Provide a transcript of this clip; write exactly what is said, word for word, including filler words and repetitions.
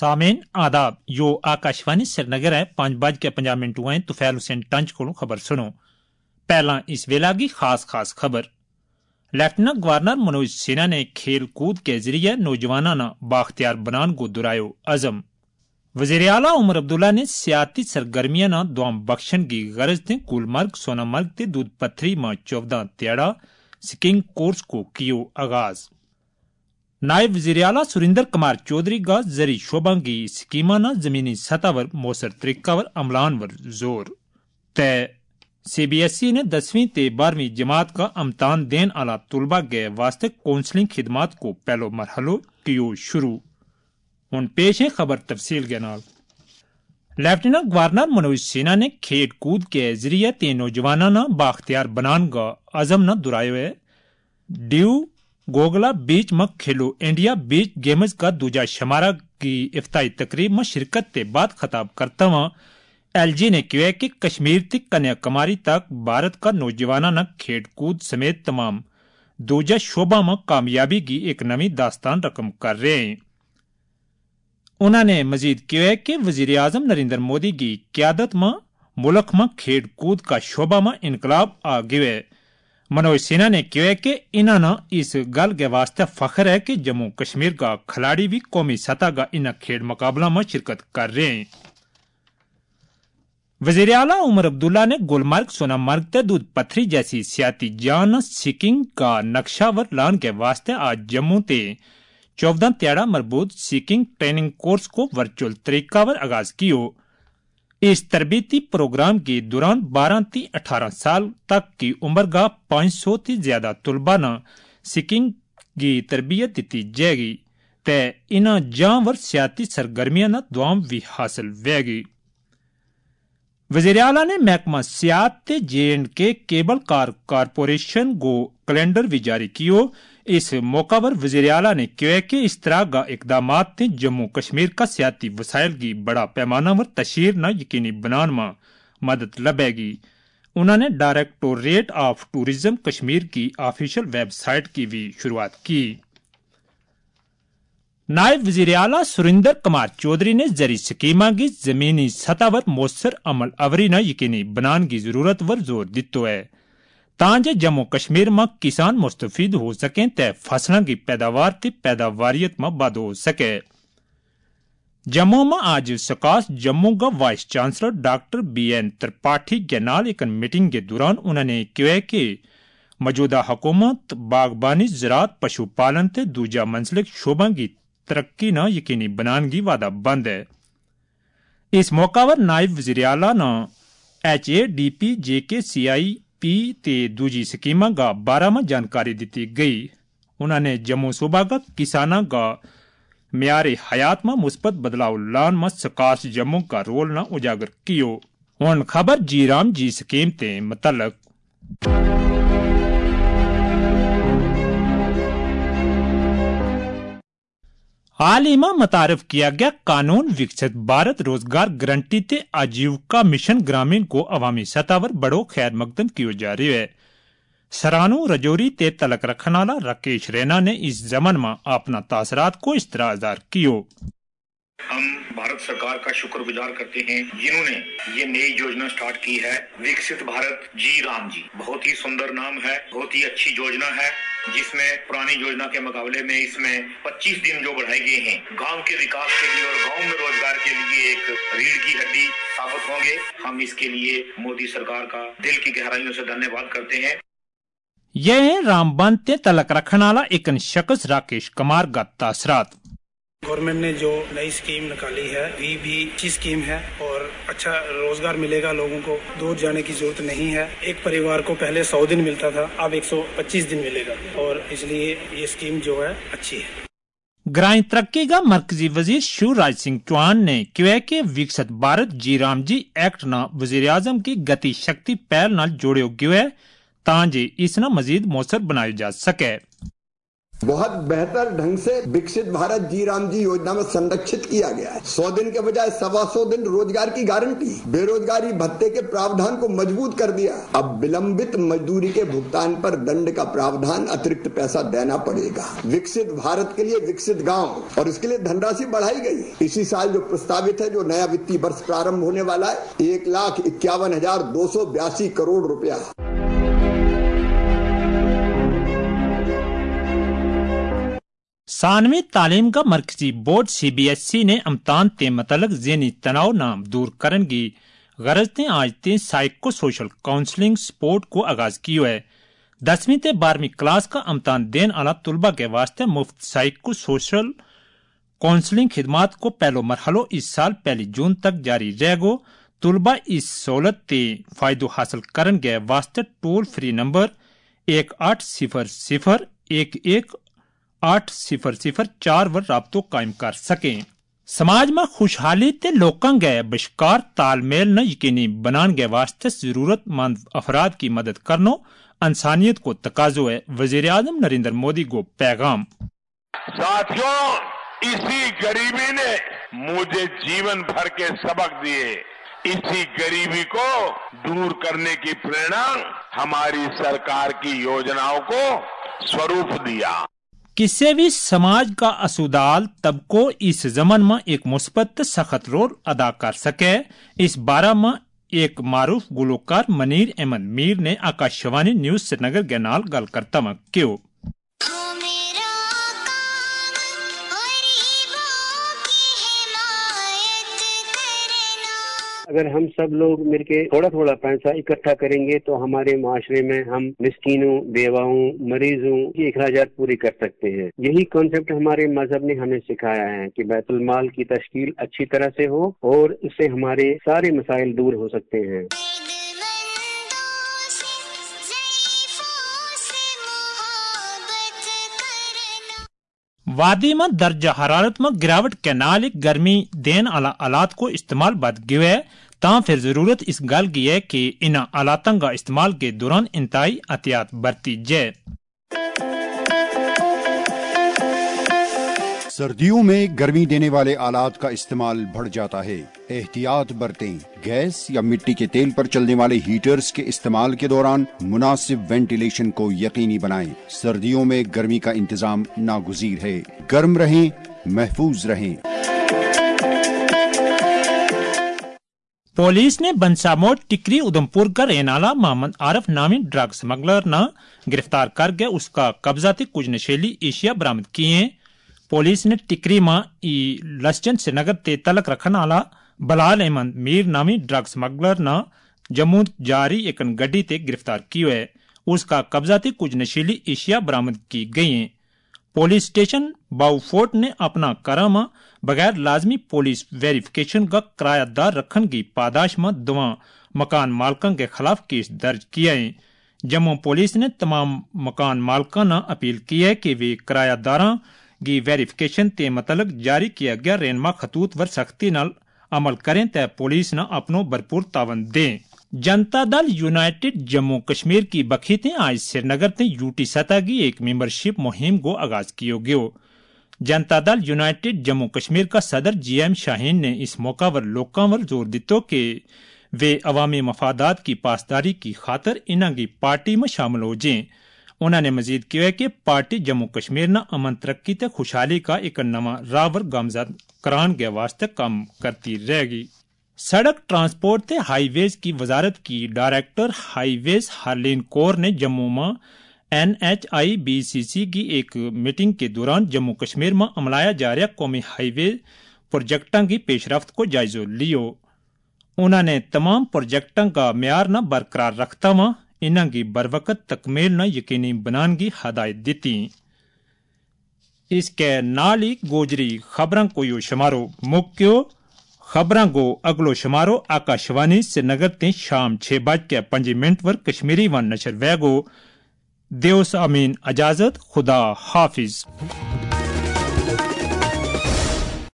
सामेन आदाब यो आकाशवाणी श्रीनगर है पांच बज के पंजाब मिनट हुए तुफैल हुसैन टंच को खबर सुनो। पहला इस वेला की खास खास खबर। लेफ्टिनेंट गवर्नर मनोज सिन्हा ने खेल कूद के जरिए नौजवानों ने बाख्तियार बनान को दुरायो अजम। वजीर आला उमर अब्दुल्ला ने सियाती सरगर्मियां न दुआम बख्शन की गरज ने गुलमर्ग सोनामर्ग ते दूध पत्थरी में चौदह त्याड़ा स्कीइंग कोर्स को कियो आगाज। नायब वजीर आला सुरिंदर कुमार चौधरी का जरी शोबा की स्कीमा न जमीनी सतह पर मौसर तरीका पर अमलान वर जोर तय। सी बी एस ई ने दसवीं ते बारहवीं जमात का इम्तहान देन आला तुलबा के वास्ते काउंसलिंग खिदमात को पहलो मरहलो कियो शुरू। हुन पेश है खबर तफसील के नाल। लेफ्टिनेंट गवर्नर मनोज सिन्हा ने खेल कूद के जरिए तीन नौजवानों न बाख्तियार बनान का अजम न दुरायो है। ड्यू गोगला बीच में खेलो इंडिया बीच गेम्स का दूजा शमारा की इफ्ताही तकरीब में शिरकत के बाद खिताब करता हुआ एल जी ने कहा कि कश्मीर से कन्याकुमारी तक भारत का नौजवानों न खेल कूद समेत तमाम दूजा शोबा में कामयाबी की एक नवी दास्तान रकम कर रहे हैं। उन्होंने मजीद कहा कि वजीर आजम नरेंद्र मोदी की क्यादत में मुल्क में खेल कूद का शोबा में इनकलाब आ गया है। मनोज सिन्हा ने कहा कि इन्होंने इस गल के वास्ते फख्र है कि जम्मू कश्मीर का खिलाड़ी भी कौमी सतह का इन खेल मुकाबला में शिरकत कर रहे हैं। वजीर आला उमर अब्दुल्ला ने गुलमर्ग सोनामर्ग ते दूध पत्थरी जैसी सियाती जान सिकिंग का नक्शावर लान के वास्ते आज जम्मू ते चौदह त्याड़ा मरबूत सिकिंग ट्रेनिंग कोर्स को वर्चुअल तरीका पर आगाज कियो। इस तरबीती प्रोग्राम के दौरान बारह ती अठारह साल तक की उम्र का पाँच सौ ती ज्यादा तुलबा न सिकिंग की तरबियत दी जाएगी ते इन जानवर सियाती सरगर्मियां न दुआम भी हासिल वेगी। वजीर आला ने महकमा सियात ते J and K cable car corporation को कैलेंडर भी जारी कियो। इस मौका पर वजीर आला ने कहा कि इस तरह का इकदामात ने जम्मू कश्मीर का सियाती वसाइल की बड़ा पैमाना पर तशहीर न यकीनी बनान में मदद लबेगी। उन्होंने डायरेक्टोरेट ऑफ टूरिज्म कश्मीर की ऑफिशियल वेबसाइट की भी शुरुआत की। नायब वजीर आला सुरिंदर कुमार चौधरी ने जरी स्कीमा की जमीनी सतह पर मौसर अमल अवरी न यकीनी बनान की जरूरत पर जोर दितो है तांजे जम्मू कश्मीर में किसान मुस्तफीद हो सकें ते फसलों की पैदावार ते पैदावारियत में वाधो हो सके। जम्मू में आज सकाश जम्मू का vice chancellor doctor B N Tripathi के नाल एक मीटिंग के दौरान उन्होंने कहा कि मौजूदा हुकूमत बागबानी ज़राअत पशुपालन ते दूजा मंसलिक शोबा की तरक्की न यकीनी बनान की वादा बंद है। इस मौका पर नायब वजीर आला न H A D P J K C I P ते दूजी स्कीमा का बारह में जानकारी दी गई। उन्होंने जम्मू सूबा का किसानों का म्यारे हयात में मुस्बत बदलाव लान में सकाश जम्मू का रोल न उजागर कियो। उन खबर जी राम जी स्कीम ते मुतलक। हाल ही में मुतारिफ किया गया कानून विकसित भारत रोजगार गारंटी ते आजीविका मिशन ग्रामीण को अवामी सतह पर बड़ो खैर मकदम किया जा रही है। सरानू रजौरी ते तलक रखने वाला राकेश रैना ने इस जमन में अपना तासरात को इस तरह इज़हार कियो। हम भारत सरकार का शुक्रगुजार करते हैं जिन्होंने ये नई योजना स्टार्ट की है विकसित भारत जी राम जी। बहुत ही सुंदर नाम है, बहुत ही अच्छी योजना है जिसमें पुरानी योजना के मुकाबले में इसमें पच्चीस दिन जो बढ़ाए गए हैं गांव के विकास के लिए और गांव में रोजगार के लिए एक रीढ़ की हड्डी साबित होंगे। हम इसके लिए मोदी सरकार का दिल की गहराइयों से धन्यवाद करते हैं। यह रामबन ते तलक रखने वाला एक शख्स राकेश कुमार का तासरात। गवर्नमेंट ने जो नई स्कीम निकाली है ये भी अच्छी स्कीम है और अच्छा रोजगार मिलेगा लोगों को। दूर जाने की जरूरत नहीं है। एक परिवार को पहले सौ दिन मिलता था, अब एक सौ पच्चीस दिन मिलेगा और इसलिए ये स्कीम जो है अच्छी है। ग्रामीण तरक्की का मरकजी वजीर शिवराज सिंह चौहान ने कहा कि विकसित Bharat G RAM G act न वजीर आजम की गति शक्ति पहल न जोड़ो गयो है तांजे इस न मजीद मौसर बनाया जा सके। بہت بہتر ڈھنگ سے وکست بھارت جی رام جی یوجنا میں سنرکشت کیا گیا ہے. سو دن کے بجائے سوا سو دن روزگار کی گارنٹی, بے روزگاری بھتے کے پراودھان کو مضبوط کر دیا. اب ولمبت مزدوری کے بھگتان پر دنڈ کا پراودھان اترکت پیسہ دینا پڑے گا. وکست بھارت کے لیے وکست گاؤں, اور اس کے لیے دھن راشی بڑھائی گئی. اسی سال جو پرستاوت ہے, جو نیا وتی برس پرارمبھ ہونے والا ہے, ایک لاکھ اکیاون ہزار دو سو بیاسی کروڑ روپیہ. ثانوی تعلیم کا مرکزی board C B S C نے امتحان تے متعلق ذہنی تناؤ نام دور کرن کی غرض تے آج تے سائیکو سوشل کاؤنسلنگ سپورٹ کو آغاز کیو ہے. دسویں تے بارہویں کلاس کا امتحان دین والا طلبہ کے واسطے مفت سائیکو سوشل کاؤنسلنگ خدمات کو پہلو مرحلہ اس سال پہلی جون تک جاری رہے گو. طلبہ اس سہولت تے فائدہ حاصل کرن کے واسطے ٹول فری نمبر ایک آٹھ صفر صفر ایک ایک آٹھ صفر صفر چار ور رابطوں قائم کر سکیں. سماج میں خوشحالی تے لوکاں گے بشکار تال میل نہ یقینی بنان کے واسطے ضرورت مند افراد کی مدد کرنو انسانیت کو تقاضو ہے. وزیر اعظم نریندر مودی کو پیغام. ساتھیوں, اسی غریبی نے مجھے جیون بھر کے سبق دیے. اسی غریبی کو دور کرنے کی پریرنا ہماری سرکار کی یوجناؤں کو سوروپ دیا. کسی بھی سماج کا اسودال طبقوں اس زمن میں ایک مثبت سخت رول ادا کر سکے. اس بارہ میں ایک معروف گلوکار منیر احمد میر نے آکاشوانی نیوز سری نگر کے نال گل کرتا میں کیوں. اگر ہم سب لوگ مل کے تھوڑا تھوڑا پیسہ اکٹھا کریں گے تو ہمارے معاشرے میں ہم مسکینوں, بیواؤں, مریضوں کی اخراجات پوری کر سکتے ہیں. یہی کانسیپٹ ہمارے مذہب نے ہمیں سکھایا ہے کہ بیت المال کی تشکیل اچھی طرح سے ہو اور اس سے ہمارے سارے مسائل دور ہو سکتے ہیں. وادی میں درجہ حرارت میں گراوٹ کے نال گرمی دین والا آلات کو استعمال بد گئے تاں پھر ضرورت اس گل کی ہے کہ ان آلاتوں کا استعمال کے دوران انتہائی احتیاط برتی جائے. سردیوں میں گرمی دینے والے آلات کا استعمال بڑھ جاتا ہے. احتیاط برتیں. گیس یا مٹی کے تیل پر چلنے والے ہیٹرز کے استعمال کے دوران مناسب وینٹیلیشن کو یقینی بنائیں. سردیوں میں گرمی کا انتظام ناگزیر ہے. گرم رہیں, محفوظ رہیں. پولیس نے بنساموٹ ٹکری ادھمپور کا رہنالا محمد عارف نامی ڈرگ سمگلر نہ گرفتار کر کے اس کا قبضہ تے کچھ نشیلی اشیاء برآمد کی ہیں. پولیس نے ٹکری ماں ای لسجن سری نگر تے تلک رکھن والا بلال احمد میر نامی ڈرگ سمگلر نہ جموں جاری ایک گڈی تے گرفتار کی ہے. اس کا قبضہ تے کچھ نشیلی اشیاء برآمد کی گئی ہیں. پولیس اسٹیشن باؤ فورٹ نے اپنا کرامہ بغیر لازمی پولیس ویریفیکیشن کا کرایہ دار رکھن کی پاداش میں دواں مکان مالکان کے خلاف کیس درج کیا ہے. جموں پولیس نے تمام مکان مالکان نے اپیل کی ہے کہ وہ کرایہ داراں کی ویریفیکیشن تے متعلق جاری کیا گیا رہنما خطوط ور سختی نال عمل کریں تے پولیس نہ اپنو بھرپور تعاون دیں. جنتا دل یونائٹڈ جموں کشمیر کی بخیتیں آج سری نگر تے یو ٹی سطح کی ایک ممبرشپ مہم کو آغاز کیو گیو. جنتا دل یونائٹڈ جموں کشمیر کا صدر جی ایم شاہین نے اس موقع پر لوکاں ور زور دیتو کہ وہ عوامی مفادات کی پاسداری کی خاطر انہاں کی پارٹی میں شامل ہو جائیں. انہوں نے مزید کیا کہ پارٹی جموں کشمیر نہ امن ترقی تے خوشحالی کا ایک نواں راہ ور گامزد کران کے واسطے کام کرتی رہے گی. سڑک ٹرانسپورٹ تے ہائی ویز کی وزارت کی ڈائریکٹر ہائی ویز ہارلین کور نے جموں میں N H I B C C کی ایک میٹنگ کے دوران جموں کشمیر میں عملایا جا رہا قومی ہائی وے پروجیکٹوں کی پیش رفت کو جائزہ لیو. انہوں نے تمام پروجیکٹوں کا معیار نہ برقرار رکھتا ہوا انہاں کی بروقت تکمیل نہ یقینی بنان کی ہدایت دیتی. اس کے نال ہی گوجری خبراں کو یو شمارو مکیو خبراں کو اگلو شمارو آکاشوانی سری نگر تے شام چھ بج کے پنج منٹ ور کشمیری ون نشر ویگو. دیوس امین اجازت. خدا حافظ.